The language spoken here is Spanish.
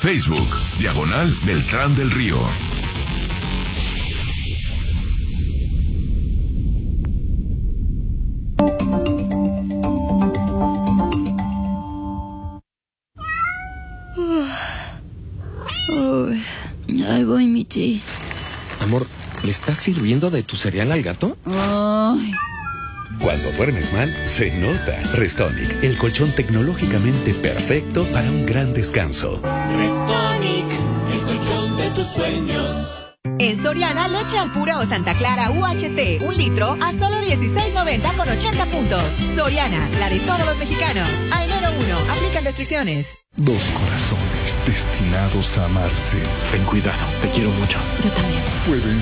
Facebook, /Beltrán del Río. Ahí voy, Michi. Amor, ¿le estás sirviendo de tu cereal al gato? Ay. Cuando duermes mal, se nota. Restonic, el colchón tecnológicamente perfecto para un gran descanso. Restonic, el colchón de tus sueños. En Soriana, leche al pura o Santa Clara UHT, 1 litro a solo $16.90 con 80 puntos. Soriana, la de todos los mexicanos. A enero 1, aplican restricciones. Dos corazones destinados a amarse. Ten cuidado, te quiero mucho. Yo también. Pueden